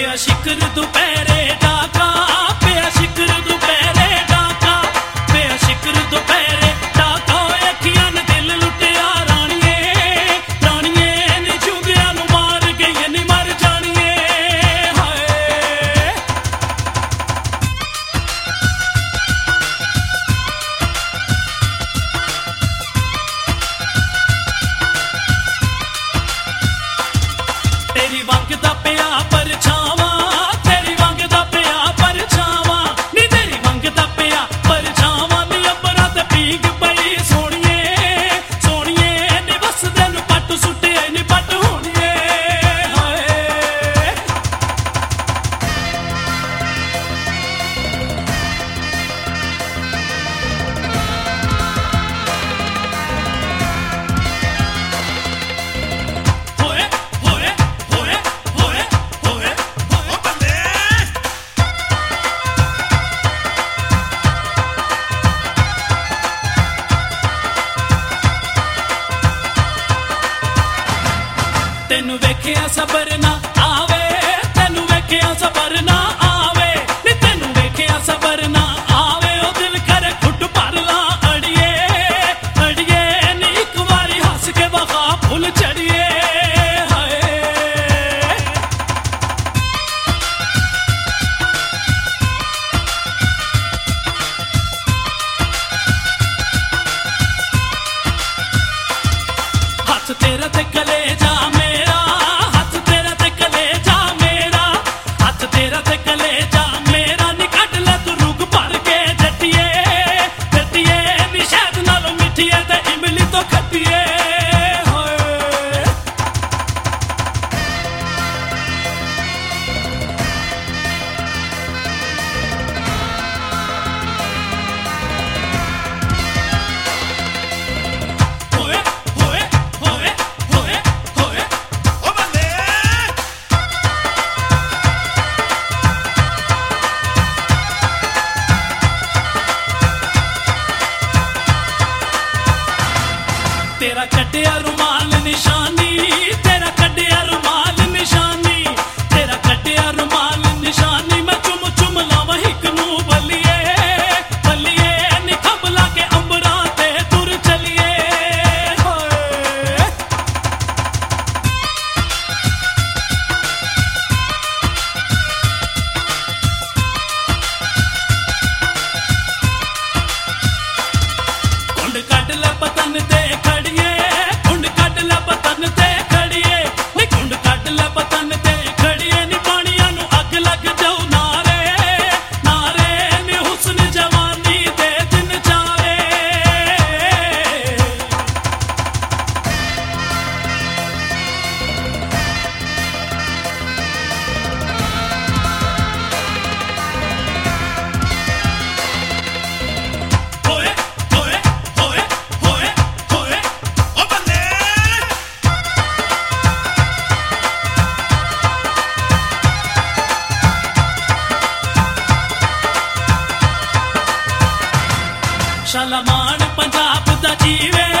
ਪਿਆ ਸ਼ਿਕਰ ਦੁਪਹਿਰੇ ਡਾਕਾ, ਪਿਆ ਸ਼ਿਕਰ ਦੁਪਹਿਰੇ ਡਾਕਾ, ਪਿਆ ਸ਼ਿਕਰ ਦੁਪਹਿਰੇ ਡਾਕਾ। ਓਏ ਅੱਖੀਆਂ ਨੇ ਦਿਲ ਲੁੱਟਿਆ ਰਾਣੀਏ, ਰਾਣੀਏ ਨੀ ਝੁੰਗਿਆਂ ਨੂੰ ਮਾਰ ਗਈ ਨੀ ਮਰ ਜਾਣੀਏ ਹਾਏ। ਤੇਰੀ ਵੰਗ ਦਾ ਪਿਆ ਪਰਛਾਵਾਂ, ਤੇਰੀ ਵੰਗ ਦਾ ਪਿਆ ਪਰਛਾਵਾਂ, ਨੀ ਤੇਰੀ ਵੰਗ ਦਾ ਪਿਆ ਪਰਛਾਵਾਂ। ਨੀ ਅੰਬਰਾਂ ਤੇ ਭੀਗ ਪਈ ਸੋਹਣੀਏ, ਸੋਹਣੀਏ ਨੀ ਵਸਦੇ ਨੂੰ ਪੱਟ ਸੁੱਟਿਆ ਨੀ ਪੱਟ ਹੋਣੀਏ ਹਾਏ। ਹੋਏ ਹੋਏ ਹੋਏ ਹੋਏ ਹੋਏ ਓ ਬੱਲੇ ਤੈਨੂੰ ਵੇਖਿਆ ਸਬਰ ਨਾ ਆਵੇ, ਤੈਨੂੰ ਵੇਖਿਆ ਸਬਰ ਨਾ ਆਵੇ, ਨੀ ਤੈਨੂੰ ਵੇਖਿਆ ਸਬਰ ਨਾ ਆਵੇ। ਉਹ ਦਿਲ ਕਰੇ ਘੁੱਟ ਭਰ ਲਾ ਅੜੀਏ, ਅੜੀਏ ਨੀ ਇੱਕ ਵਾਰੀ ਹੱਸ ਕੇ ਵਖਾ ਫੁੱਲ ਚੜੀਏ ਹਾਏ। ਹੱਥ ਤੇਰਾ ਤੇ ਕਲੇਜਾ ਮੇਰਾ, ਹੱਥ ਤੇਰਾ ਤੇ ਕਲੇਜਾ ਮੇਰਾ, ਹੱਥ ਤੇਰਾ ਤੇ ਕਲੇਜਾ ਮੇਰਾ। ਨੀ ਕੱਢ ਲੈ ਤੂੰ ਰੁੱਗ ਭਰ ਕੇ ਜੱਟੀਏ, ਜੱਟੀਏ ਨੀ ਸ਼ਹਿਦ ਨਾਲੋਂ ਮਿੱਠੀਏ ਤੇ ਇਮਲੀ ਤੋਂ ਖੱਟੀਏ ਹੋਏ। ਹੋਏ ਹੋਏ ਹੋਏ ਹੋਏ ਹੋਏ ਓ ਬੱਲੇ ਤੇਰਾ ਕੱਢਿਆ ਰੁਮਾਲ ਨਿਸ਼ਾਨੀ, ਤੇਰਾ ਕੱਢਿਆ ਰੁਮਾਲ ਨਿਸ਼ਾਨੀ, ਤੇਰਾ ਕੱਢਿਆ ਰੁਮਾਲ ਨਿਸ਼ਾਨੀ। ਮੈਂ ਚੁੰਮ ਚੁੰਮ ਲਾਵਾਂ ਹਿੱਕ ਨੂੰ ਬੱਲੀਏ, ਬੱਲੀਏ ਨੀ ਖੰਭ ਲਾ ਕੇ ਅੰਬਰਾਂ ਤੇ ਤੁਰ ਚਲੀਏ ਹੋਏ। ਕੁੰਡ ਕੱਢ ਲੈ ਪਤਨ ਤੇ ਖੜੀਏ, ਕੁੰਡ ਕੱਢ ਲੈ ਪਤਨ ਤੇ ਖੜੀਏ, ਨੀ ਕੁੰਡ ਕੱਢ ਲੈ ਪਤਨ ਤੇ ਖੜੀਏ। ਨੀ ਪਾਣੀਆਂ ਨੂੰ ਅੱਗ ਲੱਗ ਜਾਊ ਨਾਰੇ, ਨਾਰੇ ਨੀ ਹੁਸਨ ਜਵਾਨੀ ਦੇ ਦਿਨ ਚਾਰੇ। ਹੋਏ ਹੋਏ ਹੋਏ ਹੋਏ ਹੋਏ ਓ ਬੱਲੇ ਸ਼ਾਲਾਮਾਨ ਪੰਜਾਬ ਦਾ ਜੀਵੇ,